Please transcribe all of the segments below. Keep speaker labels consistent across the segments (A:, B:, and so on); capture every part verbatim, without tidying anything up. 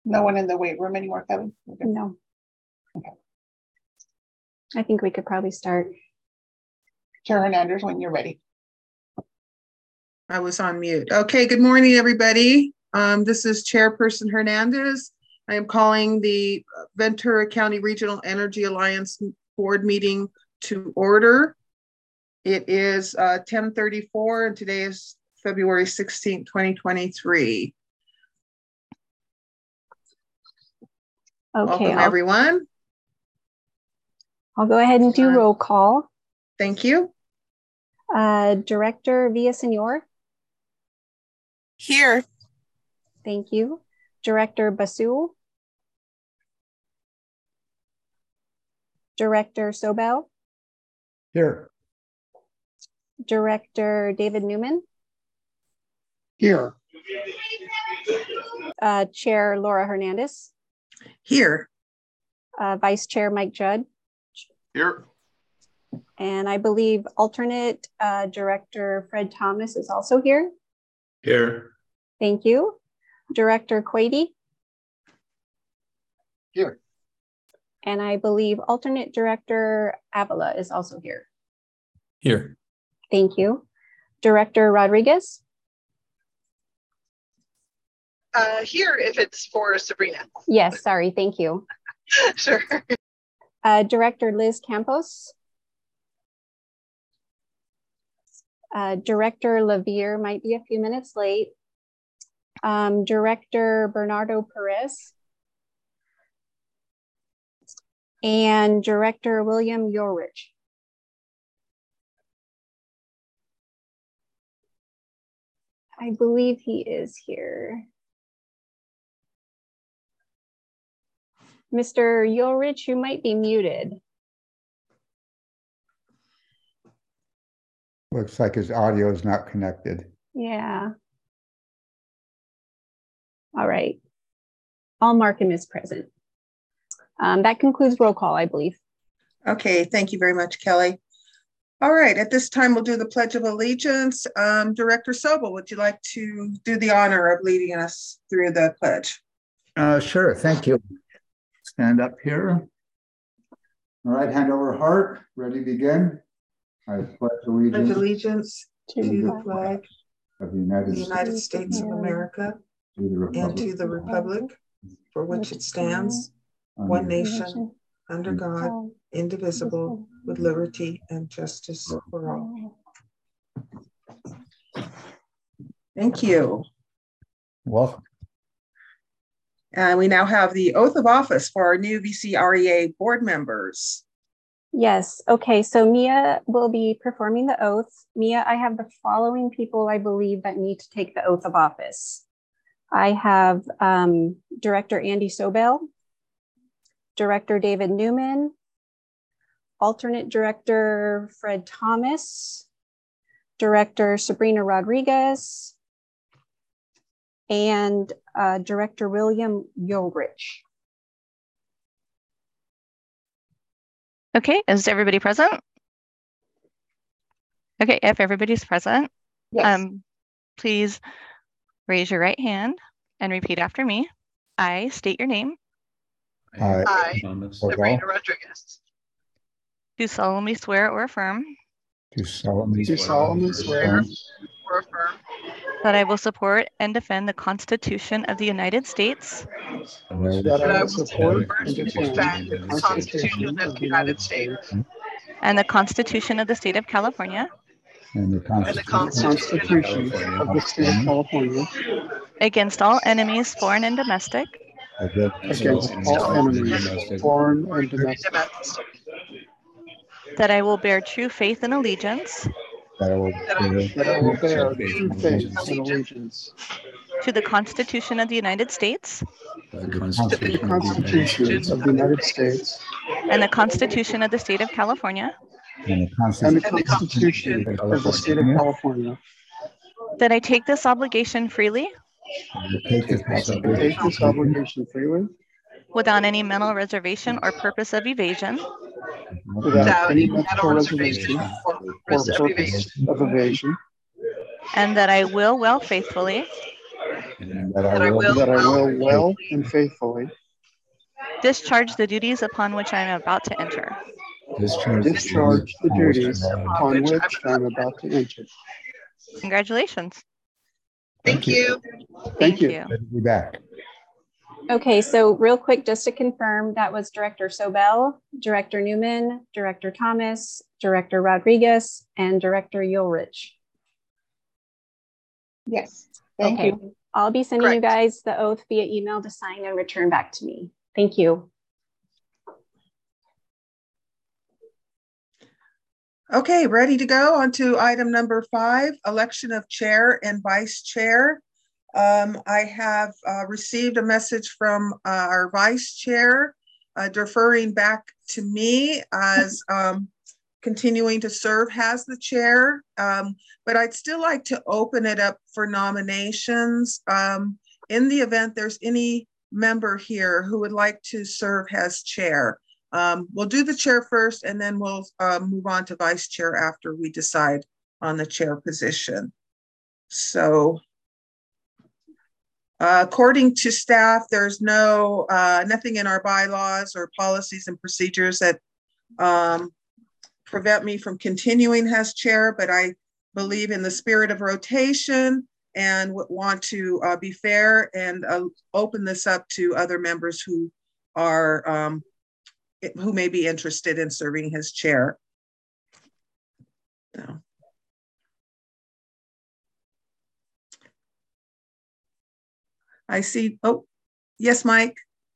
A: No one in the weight room anymore, Kevin? Okay.
B: No.
A: Okay.
B: I think we could probably start.
A: Chair Hernandez, when you're ready.
C: I was on mute. Okay, good morning, everybody. Um, this is Chairperson Hernandez. I am calling the Ventura County Regional Energy Alliance Board meeting to order. It is uh, ten thirty-four and today is February sixteenth, twenty twenty-three.
B: Okay,
C: Welcome,
B: I'll,
C: everyone.
B: I'll go ahead and do roll call.
C: Thank you.
B: Uh, Director Villasenor.
A: Here.
B: Thank you. Director Basul. Director Sobel.
D: Here.
B: Director David Newman.
D: Here.
B: Uh, Chair Laura Hernandez.
C: Here.
B: Uh, Vice Chair Mike Judd.
D: Here.
B: And I believe alternate uh, Director Fred Thomas is also here.
D: Here.
B: Thank you. Director Quady.
D: Here.
B: And I believe alternate Director Avila is also here.
D: Here.
B: Thank you. Director Rodriguez.
A: Uh, here, if it's for Sabrina.
B: Yes, sorry, thank you.
A: Sure.
B: Uh, Director Liz Campos. Uh, Director Lavier might be a few minutes late. Um, Director Bernardo Perez. And Director William Yorich. I believe he is here. Mister Yorich, you might be muted.
D: Looks like his audio is not connected.
B: Yeah. All right. I'll mark him as present. Um, that concludes roll call, I believe.
C: Okay, thank you very much, Kelly. All right, at this time, we'll do the Pledge of Allegiance. Um, Director Sobel, would you like to do the honor of leading us through the pledge?
D: Uh, sure, thank you. Stand up here. All right, hand over heart, ready to begin. I pledge allegiance,
C: Pledge allegiance
B: To
C: to
B: the
C: the flag
D: of the United,
C: of the United States of America
D: to the Republic,
C: and to the republic for which it stands, one nation, under God, indivisible, with liberty and justice for all. Thank you.
D: Welcome.
C: And we now have the oath of office for our new V C R E A board members.
B: Yes. Okay. So Mia will be performing the oath. Mia, I have the following people I believe that need to take the oath of office. I have um, Director Andy Sobel, Director David Newman, alternate Director Fred Thomas, Director Sabrina Rodriguez, and uh, Director William Yorich.
E: Okay, is everybody present? Okay, if everybody's present,
A: Yes.
E: um, please raise your right hand and repeat after me. I state your name.
D: I,
A: I,
D: Thomas,
A: Sabrina Rodriguez.
E: Do solemnly swear or affirm
D: do solemnly
F: Do solemnly swear
A: Or affirm
E: that I will support and defend the Constitution of the United States
F: that I will support and defend
A: defend
F: the Constitution of the United States
E: and the Constitution of the State of California
D: and the
A: and the
D: Constitution
F: Constitution of the State of California
E: against all enemies, foreign and domestic,
F: against all enemies, foreign and domestic,
A: domestic.
E: that I will bear true faith and allegiance
D: that I will
F: that I will bear true faith and allegiance
E: to the Constitution of the United States
D: the
F: to the
D: Constitution
F: Constitution of the United States
E: and the Constitution of the State of California,
D: and the
F: and the
D: Constitution
F: Constitution of the State of California,
E: that I take this obligation freely
D: and take this
F: I take this obligation freely
E: without any mental reservation or purpose of evasion,
F: without any mental reservation
A: or
F: or
A: purpose of
F: purpose
A: evasion.
F: of evasion,
E: and that I will well faithfully
F: and
D: and that I
A: that I
D: will
A: will
F: that I
A: well
F: will well and faithfully
E: discharge the duties upon which I am about to enter.
D: discharge
F: discharge the duties
A: upon
F: upon
A: which I'm
F: which I'm about to enter.
E: Congratulations.
A: Thank you.
F: Thank you.
D: Good to be back.
B: Okay, so real quick, just to confirm, that was Director Sobel, Director Newman, Director Thomas, Director Rodriguez, and Director Ulrich.
G: Yes, thank
B: Okay.
G: you.
B: I'll be sending you
A: Correct.
B: guys the oath via email to sign and return back to me. Thank you.
C: Okay, ready to go on to item number five, election of chair and vice chair. Um, I have uh, received a message from uh, our vice chair uh, deferring back to me as um, continuing to serve as the chair. Um, but I'd still like to open it up for nominations. Um, in the event there's any member here who would like to serve as chair. Um, we'll do the chair first and then we'll uh, move on to vice chair after we decide on the chair position. So uh, according to staff, there's no uh, nothing in our bylaws or policies and procedures that um, prevent me from continuing as chair, but I believe in the spirit of rotation and want to uh, be fair and uh, open this up to other members who are um, who may be interested in serving as chair. So. I see, oh, yes, Mike.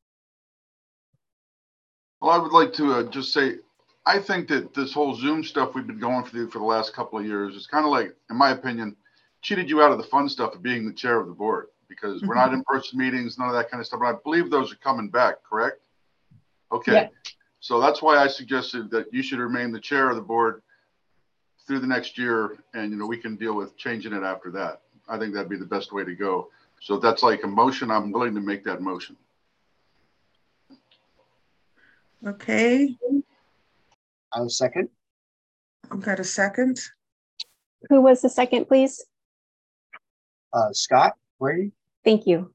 H: Well, I would like to uh, just say, I think that this whole Zoom stuff we've been going through for the last couple of years is kind of like, in my opinion, cheated you out of the fun stuff of being the chair of the board, because mm-hmm. we're not in-person meetings, none of that kind of stuff. But I believe those are coming back, correct? Okay. Yeah. So that's why I suggested that you should remain the chair of the board through the next year, and you know we can deal with changing it after that. I think that'd be the best way to go. So if that's like a motion, I'm willing to make that motion.
C: Okay.
F: I'll second.
C: I've got a second.
B: Who was the second, please?
F: Uh, Scott Brady.
B: Thank you.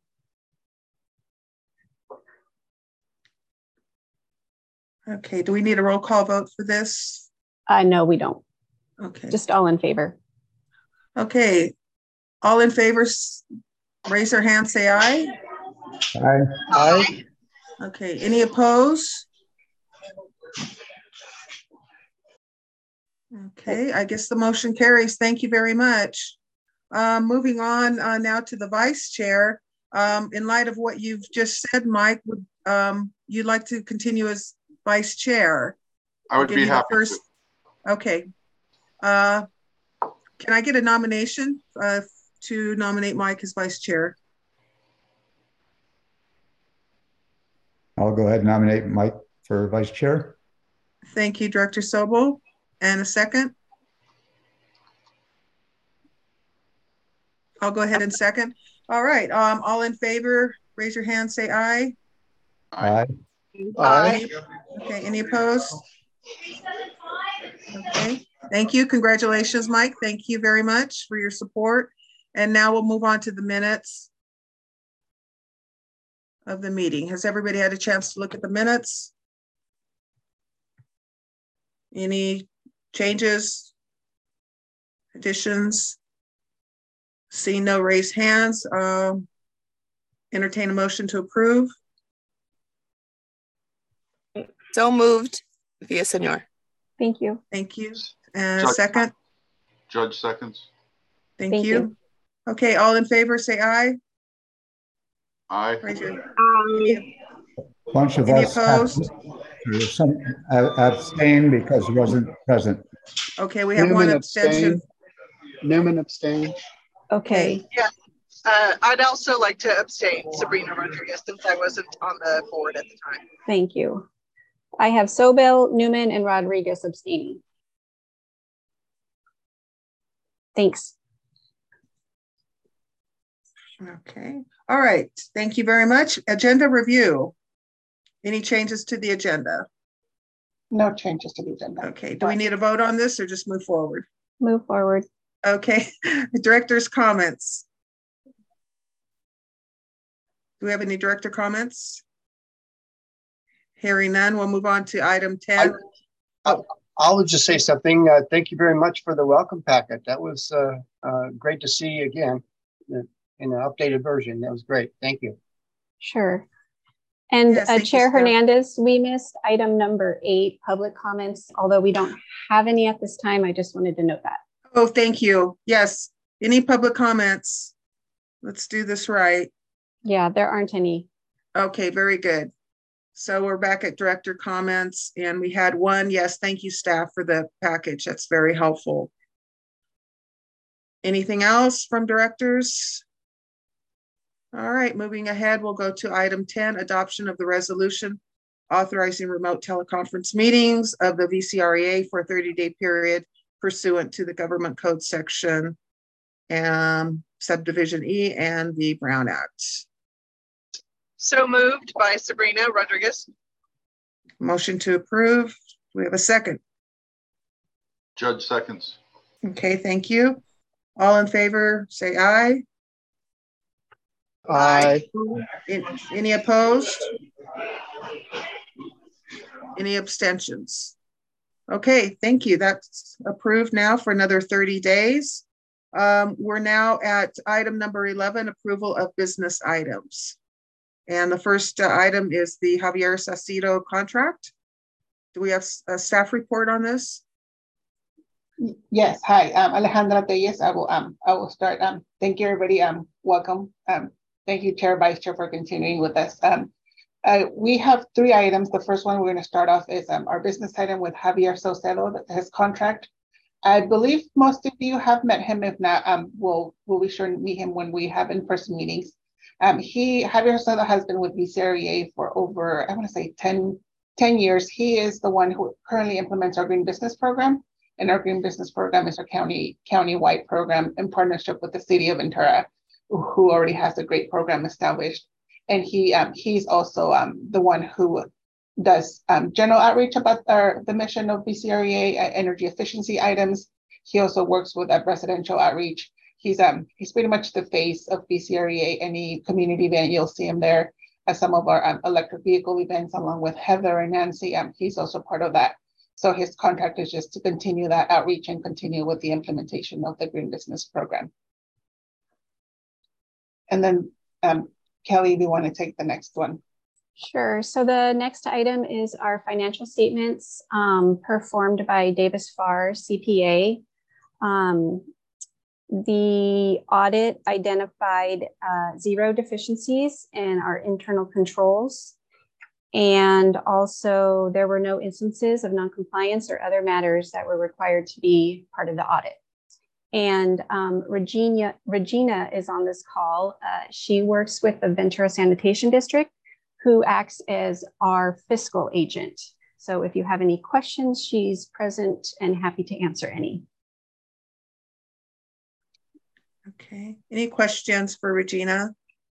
C: Okay, do we need a roll call vote for this?
B: Uh, no, we don't.
C: Okay.
B: Just all in favor.
C: Okay, all in favor, raise their hand, say aye.
D: Aye.
C: Aye. Okay, any opposed? Okay, I guess the motion carries. Thank you very much. Um, moving on uh, now to the vice chair. Um, in light of what you've just said, Mike, would um, you like to continue as vice chair?
H: I would be happy
C: first. To. Okay. Uh, can I get a nomination uh, to nominate Mike as vice chair?
D: I'll go ahead and nominate Mike for vice chair.
C: Thank you, Director Sobel. And a second? I'll go ahead and second. All right. Um, all in favor, raise your hand, say aye.
D: Aye.
C: Aye. Okay, any opposed? Okay, thank you. Congratulations, Mike. Thank you very much for your support. And now we'll move on to the minutes of the meeting. Has everybody had a chance to look at the minutes? Any changes, additions? Seeing no raised hands, um, entertain a motion to approve.
G: So moved, Villaseñor.
B: Thank you.
C: Thank you. And
H: Judge,
C: a second.
H: Judge seconds.
C: Thank,
B: Thank
C: you.
B: you.
C: Okay, all in favor, say aye.
H: Aye.
C: Raise your,
G: Aye.
D: A bunch of
C: any
D: us
C: opposed?
D: have, some abstain because he wasn't present.
C: Okay, we have
F: Newman
C: one abstention.
F: Abstain. Newman abstain.
B: Okay.
A: Yeah, uh, I'd also like to abstain, Sabrina Rodriguez, since I wasn't on the board at the time.
B: Thank you. I have Sobel, Newman, and Rodriguez abstaining. Thanks.
C: Okay. All right. Thank you very much. Agenda review. Any changes to the agenda?
G: No changes to the agenda.
C: Okay. Do we need a vote on this or just move forward?
B: Move forward.
C: Okay. Director's comments. Do we have any director comments? Hearing none, we'll move on to item ten.
F: I,
C: oh.
F: I'll just say something. Uh, thank you very much for the welcome packet. That was uh, uh, great to see again in an updated version. That was great. Thank you.
B: Sure. And
C: Yes,
B: uh,
C: thank you,
B: Chair
C: Steph.
B: Hernandez, we missed item number eight, public comments. Although we don't have any at this time, I just wanted to note that.
C: Oh, thank you. Yes. Any public comments? Let's do this right.
B: Yeah, there aren't any.
C: Okay, very good. So we're back at director comments, and we had one. Yes, thank you, staff, for the package. That's very helpful. Anything else from directors? All right, moving ahead, we'll go to item ten, adoption of the resolution authorizing remote teleconference meetings of the V C R E A for a thirty day period pursuant to the Government Code section um, subdivision E and the Brown Act.
A: So moved by Sabrina Rodriguez.
C: Motion to approve. Do we have a second?
H: Judge seconds.
C: Okay, thank you. All in favor, say aye.
F: Aye.
C: Any opposed? Any abstentions? Okay, thank you. That's approved now for another thirty days. Um, we're now at item number eleven, approval of business items. And the first uh, item is the Javier Sacido contract. Do we have a staff report on this?
G: Yes, hi, I'm Alejandra Tellez. I will um I will start. Um, thank you everybody. Um, welcome. Um, thank you, Chair, Vice Chair, for continuing with us. Um, uh, we have three items. The first one we're going to start off is um our business item with Javier Sacido, his contract. I believe most of you have met him. If not, um, we'll we'll be sure to meet him when we have in-person meetings. Um, he Javier Sacido has been with V C R E A for over I want to say ten, ten years. He is the one who currently implements our Green Business Program. And our Green Business Program is our county county-wide program in partnership with the City of Ventura, who already has a great program established. And he um, he's also um, the one who does um, general outreach about our, the mission of V C R E A, uh, energy efficiency items. He also works with uh, residential outreach. He's um he's pretty much the face of V C R E A. Any community event, you'll see him there. At some of our um, electric vehicle events, along with Heather and Nancy. Um, he's also part of that. So his contract is just to continue that outreach and continue with the implementation of the Green Business Program. And then um, Kelly, do you want to take the next one?
B: Sure. So the next item is our financial statements um, performed by Davis Farr, C P A. Um, the audit identified uh, zero deficiencies in our internal controls. And also there were no instances of noncompliance or other matters that were required to be part of the audit. And um, Regina, Regina is on this call. Uh, she works with the Ventura Sanitation District, who acts as our fiscal agent. So if you have any questions, she's present and happy to answer any.
C: Okay, any questions for Regina?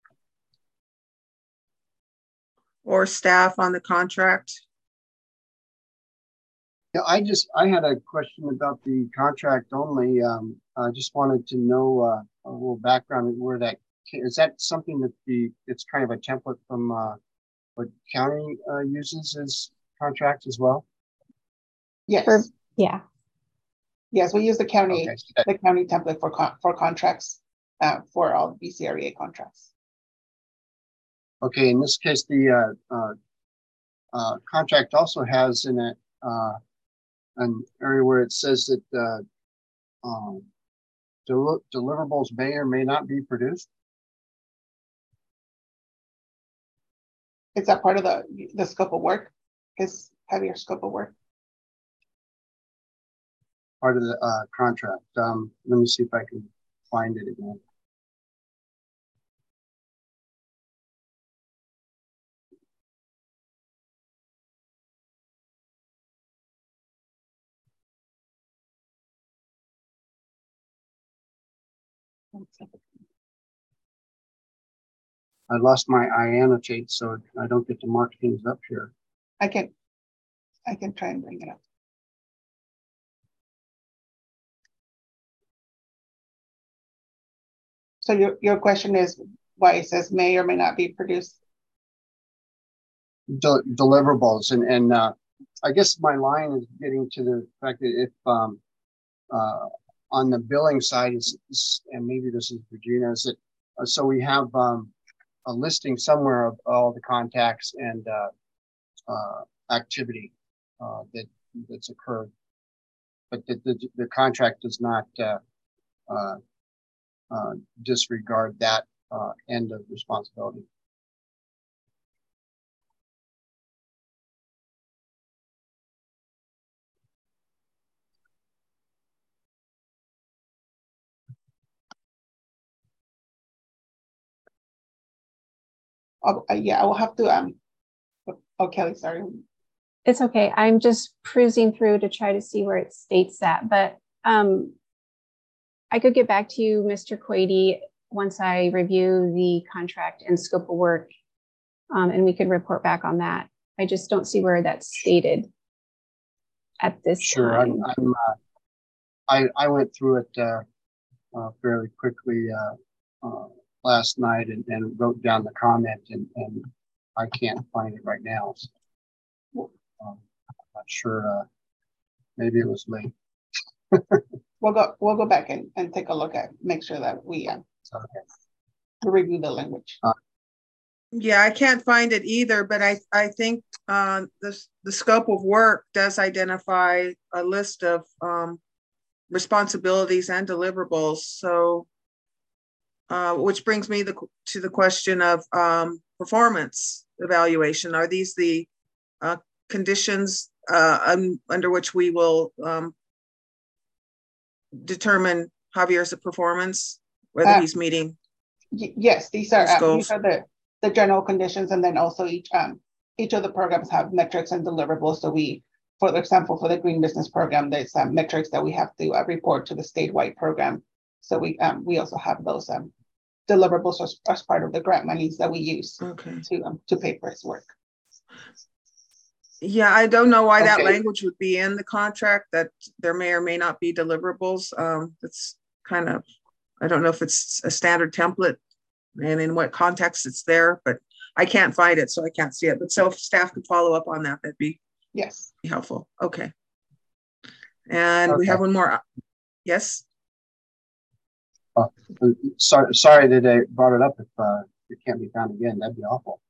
C: Or staff on the contract?
F: Yeah, I just, I had a question about the contract only. Um, I just wanted to know uh, a little background where that, is that something that the, it's kind of a template from uh, what county uh, uses as contracts as well?
G: Yes.
B: For, yeah.
G: Yes, we use the county,
F: Okay, so that,
G: the county template for con for contracts uh, for all V C R E A contracts.
F: okay, in this case, the uh, uh, uh, contract also has in it uh, an area where it says that uh, um, del deliverables may or may not be produced.
G: Is that part of the the scope of work? Is heavier scope of work?
F: Part of the uh, contract. Um, let me see if I can find it again. I lost my I annotate, so I don't get to mark things up here.
G: I can, I can try and bring it up. So your, your question is, why it says may or may not be produced.
F: Del deliverables and and uh, I guess my line is getting to the fact that if um, uh, on the billing side is, is and maybe this is Regina, is that uh, so we have um, a listing somewhere of all the contacts and uh, uh, activity uh, that that's occurred, but the the, the contract does not uh, uh, uh, disregard that uh, end of responsibility.
G: Oh, uh, yeah, I will have to, um, oh, Kelly, sorry.
B: It's okay. I'm just cruising through to try to see where it states that, but um, I could get back to you, Mister Quady, once I review the contract and scope of work, um, and we could report back on that. I just don't see where that's stated at this
F: sure,
B: time.
F: I'm, I'm, uh, I, I went through it uh, uh, fairly quickly uh, uh, last night and, and wrote down the comment, and, and I can't find it right now. So, um, I'm not sure. Uh, maybe it was late.
G: We'll go. We'll go back and, and take a look at. Make sure that we uh,
F: okay.
G: review the language.
C: Uh, yeah, I can't find it either. But I I think uh, the the scope of work does identify a list of um, responsibilities and deliverables. So. Uh, which brings me the, to the question of um, performance evaluation. Are these the uh, conditions uh, um, under which we will um, determine Javier's performance, whether uh, he's meeting?
G: Yes, these are um, these are the the general conditions, and then also each um each of the programs have metrics and deliverables. So we, for example, for the Green Business Program, there's um, metrics that we have to uh, report to the statewide program. So we um we also have those um deliverables as, as part of the grant monies that we use
C: okay.
G: to um, to pay for its work.
C: Yeah, I don't know why
F: okay.
C: that language would be in the contract, that there may or may not be deliverables. Um, it's kind of, I don't know if it's a standard template and in what context it's there, but I can't find it, so I can't see it. But so if staff could follow up on that, that'd be
G: yes
C: be helpful. Okay. And
F: okay.
C: we have one more. Yes.
F: Uh, sorry, sorry that I brought it up. If uh, it can't be found again, that'd be awful.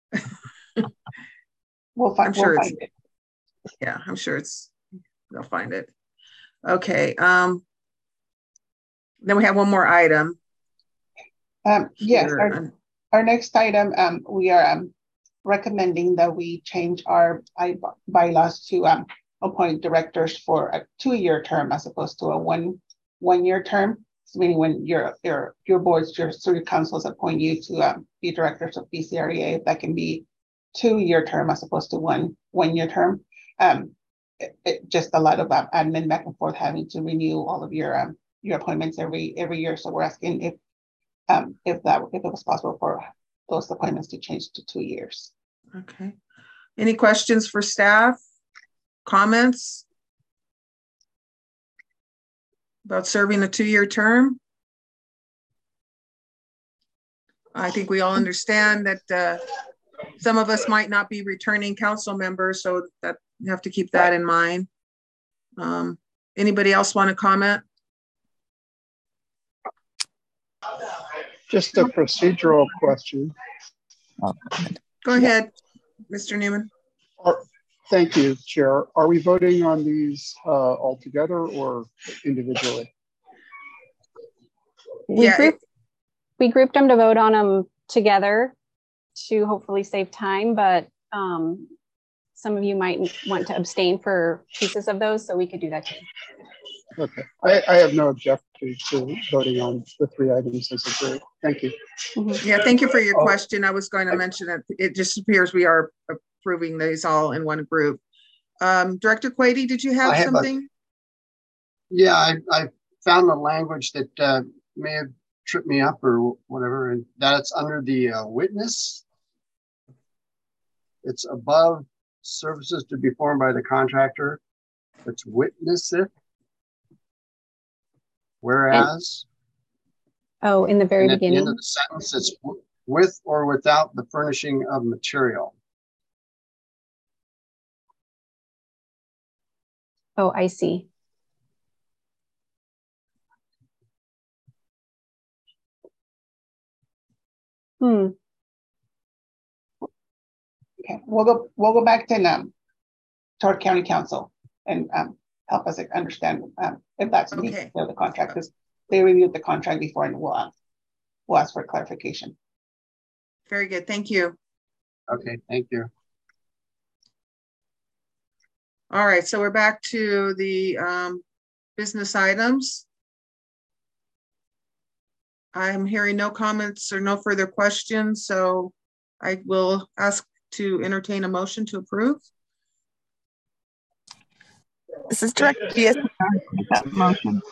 G: we'll find,
C: I'm sure
G: we'll
C: it's,
G: find it.
C: Yeah, I'm sure it's, they'll find it. Okay. Um, then we have one more item.
G: Um, yes, our, our next item, um, we are um, recommending that we change our bylaws to um, appoint directors for a two-year term as opposed to a one one-year term. Meaning when your your your boards, your city councils appoint you to um, be directors of B C R E A, that can be two-year term as opposed to one one-year term. Um, it, it, just a lot of um, admin back and forth, having to renew all of your um, your appointments every every year. So we're asking if um, if that if it was possible for those appointments to change to two years.
C: Okay. Any questions for staff? Comments about serving a two-year term? I think we all understand that uh, some of us might not be returning council members, so that you have to keep that in mind. Um, anybody else want to comment?
I: Just a procedural question.
C: Go ahead, Mister Newman.
I: Are, thank you, Chair. Are we voting on these uh, all together or individually?
B: We,
C: yeah,
B: grouped,
C: it,
B: we grouped them to vote on them together to hopefully save time, but um, some of you might want to abstain for pieces of those, so we could do that too.
I: Okay, I, I have no objection to voting on the three items as a group. Thank you.
C: Mm-hmm. Yeah, thank you for your oh, question. I was going to I, mention it. It just appears we are approving these all in one group. Um, Director Quady, did you have, have something?
F: A, yeah, I, I found the language that uh, may have tripped me up or whatever, and that it's under the uh, witness. It's above services to be performed by the contractor. It's witness it. Whereas,
B: and, oh, in the very
F: and at
B: beginning.
F: the end of the sentence, it's with or without the furnishing of material.
B: Oh, I see. Hmm.
G: Okay, we'll go, we'll go back to um, to our county council and um, help us understand um, if that's me
C: Okay.
G: for the contract, because they reviewed the contract before and we'll, uh, we'll ask for clarification.
C: Very good. Thank you.
F: Okay, thank you.
C: All right, so we're back to the um, business items. I'm hearing no comments or no further questions, so I will ask to entertain a motion to approve.
E: This is Director Diaz. That motion.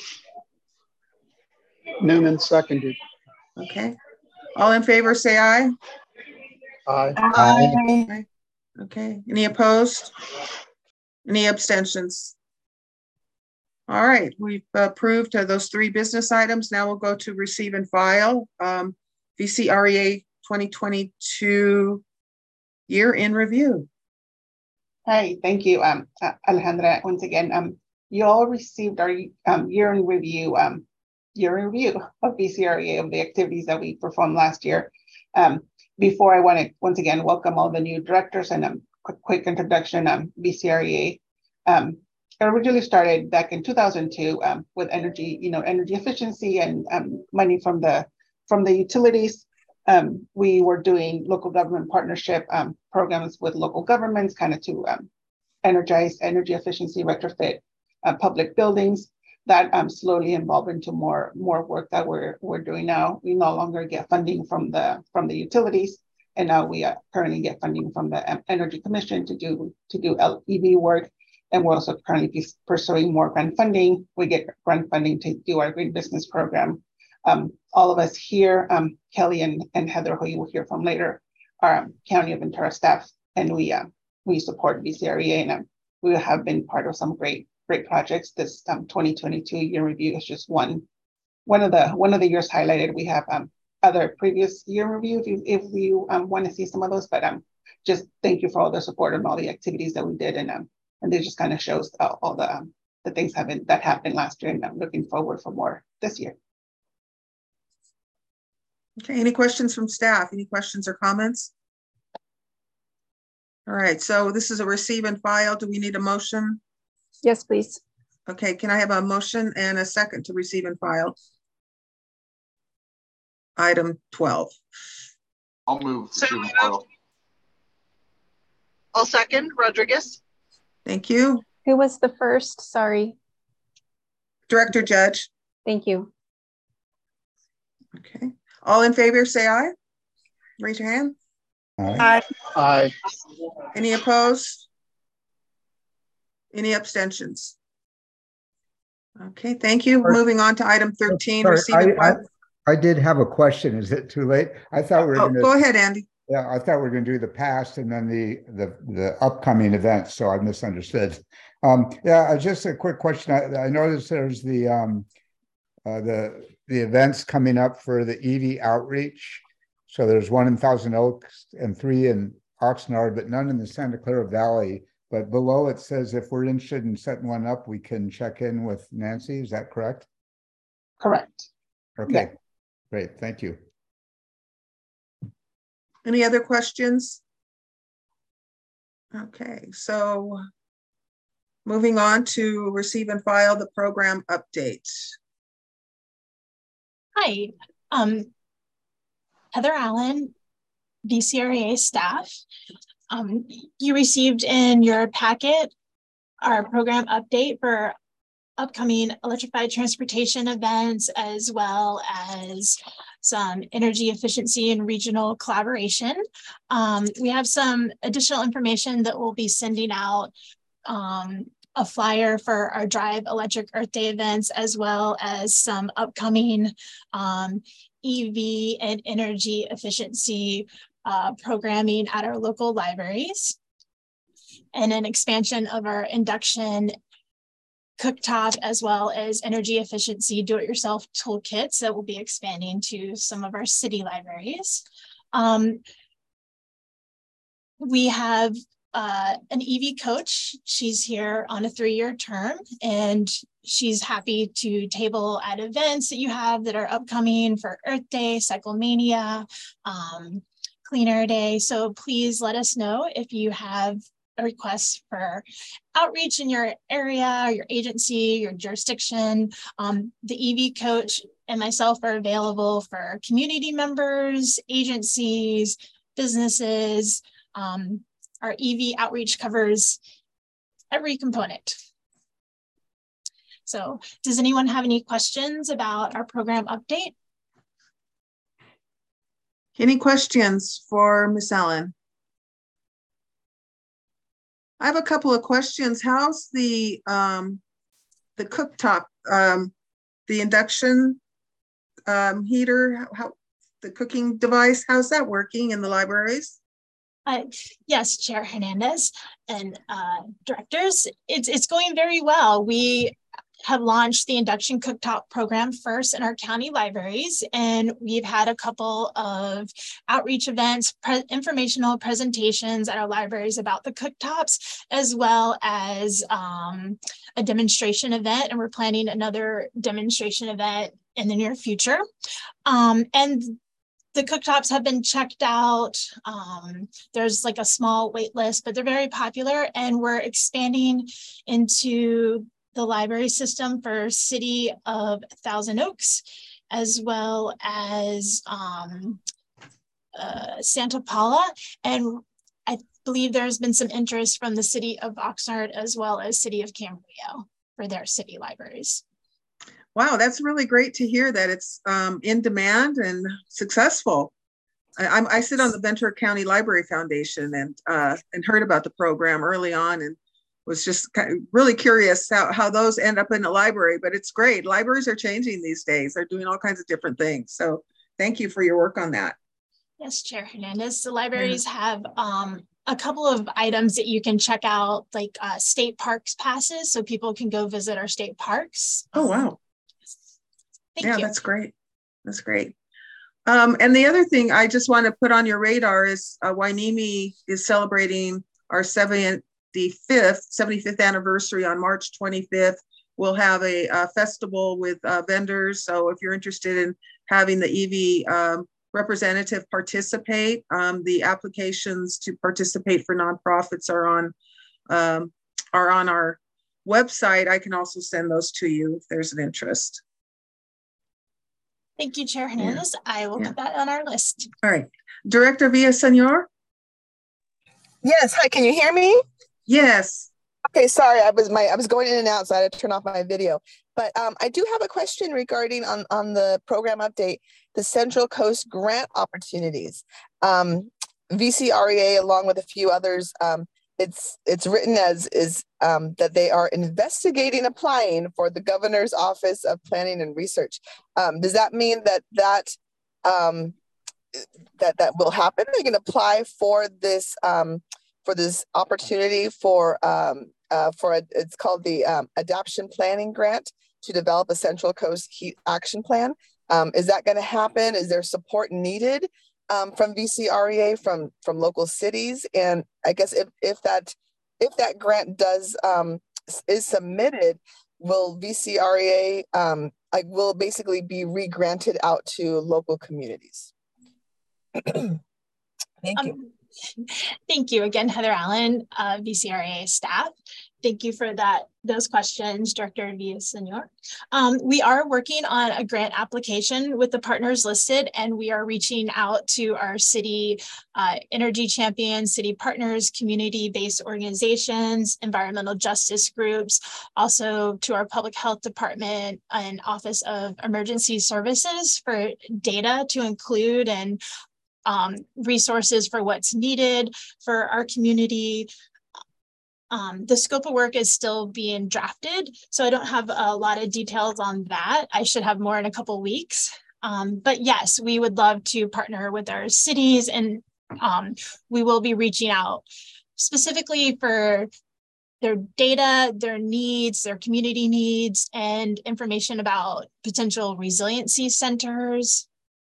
I: Newman seconded.
C: Okay. All in favor, say aye.
I: Aye.
E: Aye.
C: Aye. Okay. Any opposed? Any abstentions? All right, we've approved uh, those three business items. Now we'll go to receive and file. Um, V C R E A twenty twenty-two year in review.
G: Hi, thank you, um, uh, Alejandra. Once again, um, you all received our um, year in review, um, year in review of V C R E A of the activities that we performed last year. Um, before I want to once again welcome all the new directors and a um, quick, quick introduction. Um, V C R E A um, originally started back in two thousand two um, with energy, you know, energy efficiency and um, money from the from the utilities. Um, we were doing local government partnership um, programs with local governments, kind of to um, energize energy efficiency, retrofit uh, public buildings. That um, slowly evolved into more more work that we're we're doing now. We no longer get funding from the from the utilities, and now we uh, currently get funding from the um, Energy Commission to do to do E V work. And we're also currently pursuing more grant funding. We get grant funding to do our green business program. Um, all of us here, um, Kelly and, and Heather, who you will hear from later, are um, County of Ventura staff, and we uh, we support V C R E A, and um, we have been part of some great great projects. This um, twenty twenty-two year review is just one one of the one of the years highlighted. We have um, other previous year review if you if you um, want to see some of those, but um, just thank you for all the support and all the activities that we did, and um, and it just kind of shows uh, all the um, the things have been, that happened last year, and I'm looking forward for more this year.
C: Okay, any questions from staff? Any questions or comments? All right, so this is a receive and file. Do we need a motion?
B: Yes, please.
C: Okay, can I have a motion and a second to receive and file? Item twelve.
H: I'll move.
A: So
H: receive and
A: moved.
H: file.
A: I'll second. Rodriguez.
C: Thank you.
B: Who was the first? Sorry.
C: Director Judge.
B: Thank you.
C: Okay. All in favor, say aye. Raise your hand.
D: Aye.
I: Aye.
C: Any opposed? Any abstentions? Okay, thank you.
D: Sorry.
C: Moving on to item thirteen,
D: Sorry,
C: receive and
D: I, I,
C: file.
D: I did have a question. Is it too late? I thought we were
C: Oh,
D: gonna,
C: go ahead, Andy.
D: yeah, I thought we were gonna do the past and then the the the upcoming events, so I misunderstood. Um, yeah, uh, just a quick question. I, I noticed there's the um uh, the the events coming up for the E V outreach. So there's one in Thousand Oaks and three in Oxnard, but none in the Santa Clara Valley. But below it says if we're interested in setting one up, we can check in with Nancy. Is that correct?
G: Correct.
D: Okay,
G: Yeah.
D: Great. Thank you.
C: Any other questions? Okay, so moving on to receive and file the program updates.
J: Hi, um, Heather Allen, V C R E A staff. Um, you received in your packet our program update for upcoming electrified transportation events, as well as some energy efficiency and regional collaboration. Um, we have some additional information that we'll be sending out, um, a flyer for our Drive Electric Earth Day events, as well as some upcoming um, E V and energy efficiency uh, programming at our local libraries, and an expansion of our induction cooktop, as well as energy efficiency do-it-yourself toolkits that will be expanding to some of our city libraries. Um, we have uh, an E V coach. She's here on a three-year term, and she's happy to table at events that you have that are upcoming for Earth Day, Cyclemania, um, Clean Air Day. So please let us know if you have a request for outreach in your area, your agency, your jurisdiction. Um, the E V coach and myself are available for community members, agencies, businesses. Um, our E V outreach covers every component. So does anyone have any questions about our program update?
C: Any questions for Miz Allen? I have a couple of questions. How's the um, the cooktop, um, the induction um, heater, how, the cooking device, how's that working in the libraries?
J: Uh, yes, Chair Hernandez and uh, directors, it's, it's going very well. We have launched the induction cooktop program first in our county libraries, and we've had a couple of outreach events, pre informational presentations at our libraries about the cooktops, as well as um, a demonstration event, and we're planning another demonstration event in the near future. Um, and the cooktops have been checked out. Um, there's like a small wait list, but they're very popular, and we're expanding into the library system for City of Thousand Oaks, as well as um, uh, Santa Paula. And I believe there's been some interest from the City of Oxnard, as well as City of Camarillo for their city libraries.
C: Wow, that's really great to hear that it's um, in demand and successful. I, I'm, I sit on the Ventura County Library Foundation, and uh, and heard about the program early on, and was just kind of really curious how, how those end up in the library, but it's great. Libraries are changing these days. They're doing all kinds of different things. So thank you for your work on that.
J: Yes, Chair Hernandez. The libraries yeah. have um, a couple of items that you can check out, like uh, state parks passes, so people can go visit our state parks.
C: Oh, wow.
J: Um, thank
C: yeah,
J: you.
C: That's great. That's great. Um, and the other thing I just want to put on your radar is uh, Hueneme is celebrating our seventy-fifth, seventy-fifth anniversary on March twenty-fifth. We'll have a, a festival with uh, vendors. So if you're interested in having the E V um, representative participate, um, the applications to participate for nonprofits are on um, are on our website. I can also send those to you if there's an interest.
J: Thank you, Chair Hernandez. Yeah. I will yeah. put that on our list.
C: All right. Director Villaseñor?
K: Yes. Hi, can you hear me?
C: Yes.
K: Okay, sorry, I was my I was going in and out, so I had to turn off my video. But um, I do have a question regarding on, on the program update, the Central Coast grant opportunities. Um, V C R E A, along with a few others, um, it's it's written as is um, that they are investigating applying for the Governor's Office of Planning and Research. Um, does that mean that that um, that that will happen? They can apply for this um, for this opportunity for um, uh, for a, it's called the um, Adaptation Planning Grant to develop a Central Coast Heat Action Plan. Um, is that going to happen? Is there support needed um, from V C R E A, from from local cities? And I guess if if that if that grant does um, is submitted, will V C R E A um, like will basically be re-granted out to local communities? Thank
J: um,
K: you.
J: Thank you again, Heather Allen, uh, V C R E A staff. Thank you for that, those questions, Director Villaseñor. Um, we are working on a grant application with the partners listed, and we are reaching out to our city uh, energy champions, city partners, community-based organizations, environmental justice groups, also to our public health department and Office of Emergency Services for data to include and um, resources for what's needed for our community. Um, the scope of work is still being drafted, so I don't have a lot of details on that. I should have more in a couple weeks. Um, but yes, we would love to partner with our cities, and um, we will be reaching out specifically for their data, their needs, their community needs, and information about potential resiliency centers.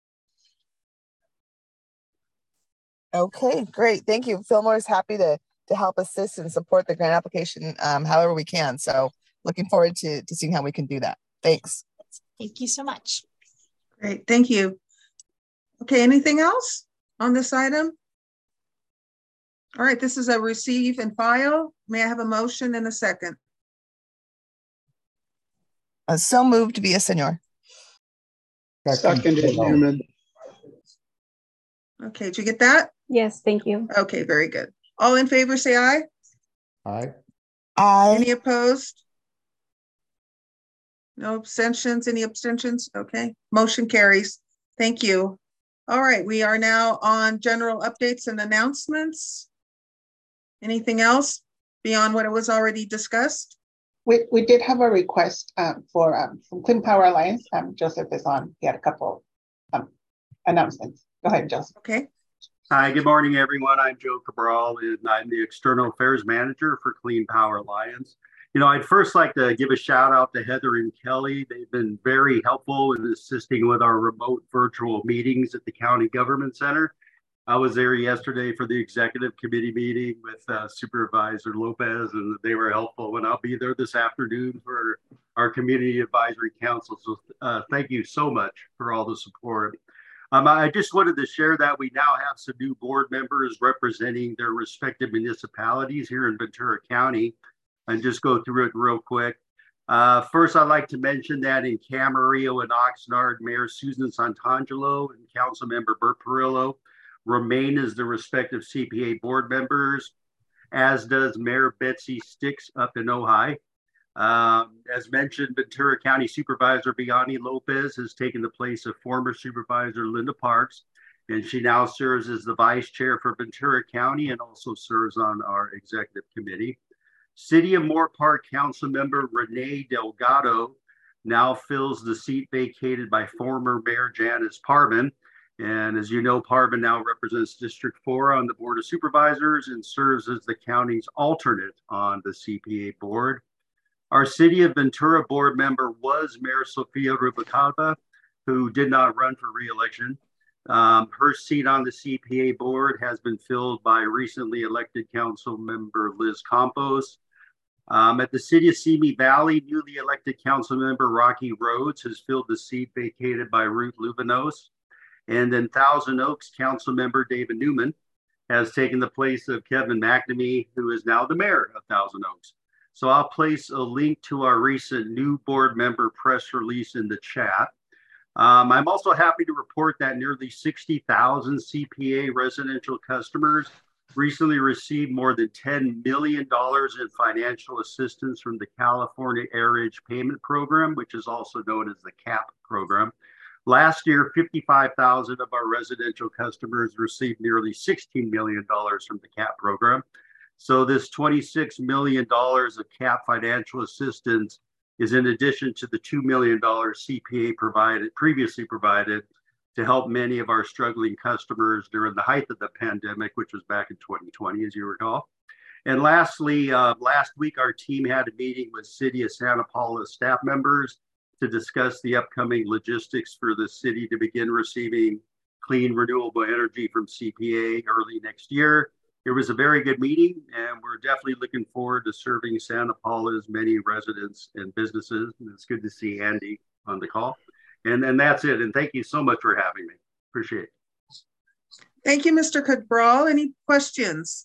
K: Okay, great. Thank you. Fillmore is happy to, to help assist and support the grant application um, however we can. So looking forward to, to seeing how we can do that. Thanks.
J: Thank you so much.
C: Great, thank you. Okay, anything else on this item? All right, this is a receive and file. May I have a motion and a second?
K: Uh, so moved via Senor.
I: Seconded, Newman.
C: Okay, did you get that?
B: Yes, thank you.
C: Okay, very good. All in favor, say aye.
D: Aye.
K: Aye.
C: Any opposed? No abstentions, any abstentions? Okay, motion carries. Thank you. All right, we are now on general updates and announcements. Anything else beyond what it was already discussed?
G: We, we did have a request um, for um, from Clean Power Alliance. Um, Joseph is on. He had a couple um, announcements. Go ahead, Joseph.
C: Okay.
L: Hi, good morning, everyone. I'm Joe Cabral, and I'm the External Affairs Manager for Clean Power Alliance. You know, I'd first like to give a shout out to Heather and Kelly. They've been very helpful in assisting with our remote virtual meetings at the County Government Center. I was there yesterday for the executive committee meeting with uh, Supervisor Lopez, and they were helpful. And I'll be there this afternoon for our Community Advisory Council. So uh, thank you so much for all the support. Um, I just wanted to share that we now have some new board members representing their respective municipalities here in Ventura County, and just go through it real quick. Uh, first, I'd like to mention that in Camarillo and Oxnard, Mayor Susan Santangelo and Councilmember Bert Perillo remain as the respective C P A board members, as does Mayor Betsy Sticks up in Ojai. Um, as mentioned, Ventura County Supervisor Biani Lopez has taken the place of former Supervisor Linda Parks, and she now serves as the Vice Chair for Ventura County and also serves on our executive committee. City of Moore Park Council Member Renee Delgado now fills the seat vacated by former Mayor Janice Parvin. And as you know, Parvin now represents District four on the Board of Supervisors and serves as the county's alternate on the C P A board. Our City of Ventura board member was Mayor Sofia Rubalcaba, who did not run for re-election. Um, her seat on the C P A board has been filled by recently elected council member Liz Campos. Um, at the City of Simi Valley, newly elected council member Rocky Rhodes has filled the seat vacated by Ruth Lubinos. And then Thousand Oaks council member David Newman has taken the place of Kevin McNamee, who is now the mayor of Thousand Oaks. So I'll place a link to our recent new board member press release in the chat. Um, I'm also happy to report that nearly sixty thousand C P A residential customers recently received more than ten million dollars in financial assistance from the California Airage Payment Program, which is also known as the CAP program. Last year, fifty-five thousand of our residential customers received nearly sixteen million dollars from the CAP program. So this twenty-six million dollars of CAP financial assistance is in addition to the two million dollars C P A provided, previously provided to help many of our struggling customers during the height of the pandemic, which was back in twenty twenty, as you recall. And lastly, uh, last week, our team had a meeting with City of Santa Paula staff members to discuss the upcoming logistics for the city to begin receiving clean renewable energy from C P A early next year. It was a very good meeting, and we're definitely looking forward to serving Santa Paula's many residents and businesses. And it's good to see Andy on the call. And, and that's it. And thank you so much for having me. Appreciate it.
C: Thank you, Mister Cabral. Any questions?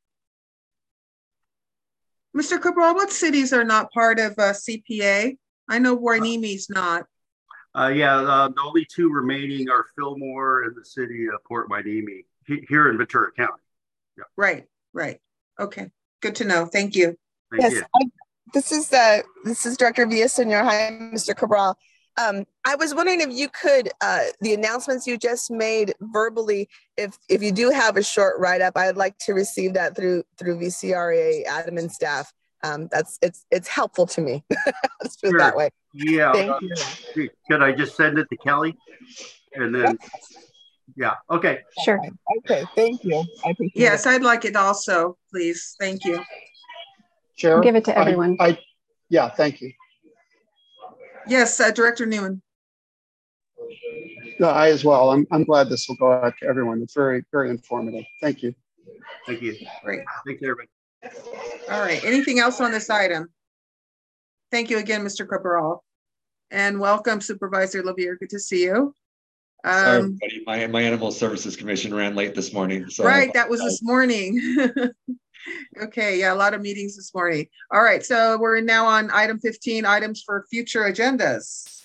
C: Mister Cabral, what cities are not part of uh, C P A? I know Huenemi's not.
L: Uh, yeah, uh, the only two remaining are Fillmore and the city of Port Hueneme here in Ventura County. Yeah.
C: Right, right. Okay, good to know. Thank you.
L: Thank
K: yes,
L: you.
K: I, this is uh, this is Director Villasenor. Hi, Mister Cabral. Um, I was wondering if you could, uh, the announcements you just made verbally, if if you do have a short write-up, I'd like to receive that through through V C R A admin staff. Um, that's it's it's helpful to me. Let's put it that way.
L: Yeah.
K: Thank
L: uh,
K: you.
L: Could I just send it to Kelly? And then, yeah, okay.
B: Sure.
K: Okay, thank you. I appreciate
C: yes,
K: it.
C: I'd like it also, please. Thank you.
I: Chair?
B: I'll give it to
I: I-
B: everyone.
I: I, yeah, thank you.
C: Yes, uh, Director Newman.
I: No, I as well. I'm, I'm glad this will go out to everyone. It's very, very informative. Thank you.
L: Thank you.
C: Great.
L: Thanks, everybody.
C: All right. Anything else on this item? Thank you again, Mister Cabral. And welcome Supervisor LaVier. Good to see you.
M: Sorry,
C: Um,
M: everybody. My, my Animal Services Commission ran late this morning. So
C: right, that was this morning. Okay, yeah, a lot of meetings this morning. All right, so we're now on item fifteen, items for future agendas.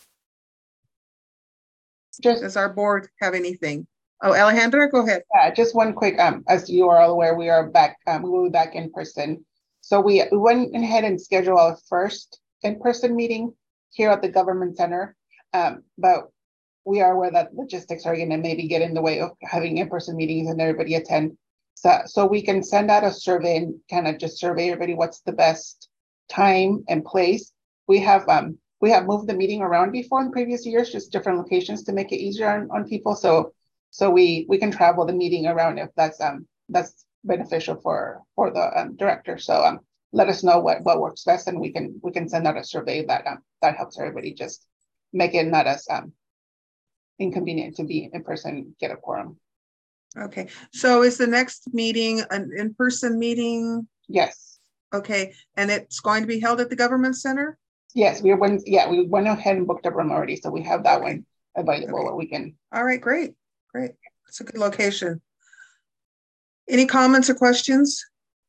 G: Just,
C: Does our board have anything? Oh, Alejandra, go ahead.
G: Yeah, just one quick, um, as you are all aware, we are back, um, we will be back in person. So we, we went ahead and scheduled our first in-person meeting here at the Government Center. Um, but we are aware that logistics are gonna maybe get in the way of having in-person meetings and everybody attend. So, so we can send out a survey and kind of just survey everybody what's the best time and place. We have um we have moved the meeting around before in previous years, just different locations to make it easier on, on people. So so we we can travel the meeting around if that's um that's beneficial for for the um, director. So um let us know what what works best, and we can we can send out a survey that um that helps everybody just make it not as um inconvenient to be in person, get a quorum.
C: Okay, so is the next meeting an in-person meeting?
G: Yes.
C: Okay, and it's going to be held at the Government Center?
G: Yes, we went, yeah, we went ahead and booked a room already, so we have that one available
C: Okay.
G: where we can.
C: All right, great, great. It's a good location. Any comments or questions?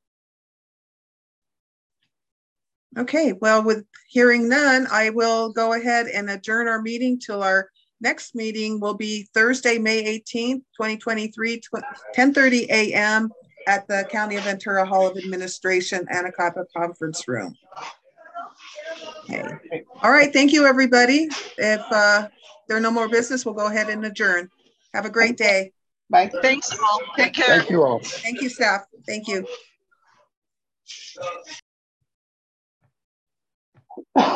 C: Okay, well, with hearing none, I will go ahead and adjourn our meeting till our next meeting will be Thursday, May eighteenth, twenty twenty-three, ten thirty a m at the County of Ventura Hall of Administration, Anacapa Conference Room. Okay. All right, thank you, everybody. If uh, there are no more business, we'll go ahead and adjourn. Have a great day.
G: Bye.
A: Thanks all. Take care.
I: Thank you all.
C: Thank you, staff. Thank you.